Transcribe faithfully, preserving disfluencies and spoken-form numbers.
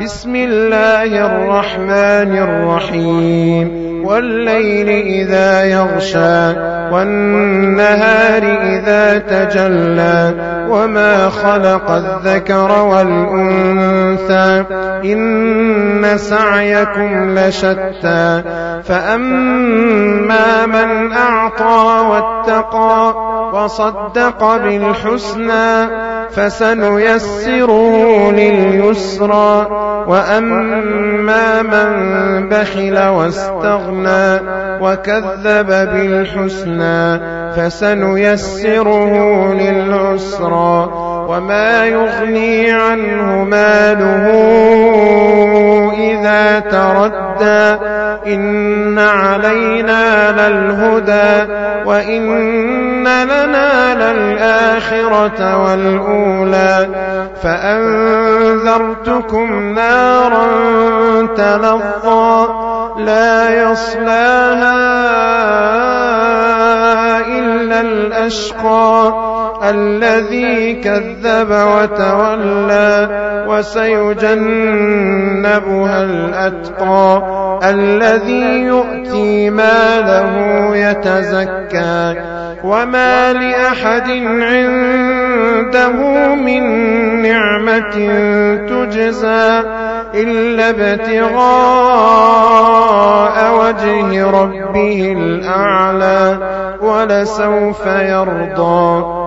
بسم الله الرحمن الرحيم والليل إذا يغشى والنهار إذا تجلى وما خلق الذكر والأنثى إن سعيكم لشتى فأما من أعطى واتقى وصدق بالحسنى فسنيسره لليسرى وأما من بخل واستغنى وكذب بالحسنى فسنيسره للعسرى وما يغني عنه ماله إذا تردى إن علينا للهدى وإن لنا للآخرة والأولى فأنذرتكم نارا تلظى لا يصلاها إلا الأشقى الذي كذب وتولى وسيجنبها الأتقى الذي يؤتي ماله يتزكى وما لأحد عنده من نعمة تجزى إلا ابتغاء وجه ربه الأعلى ولسوف يرضى.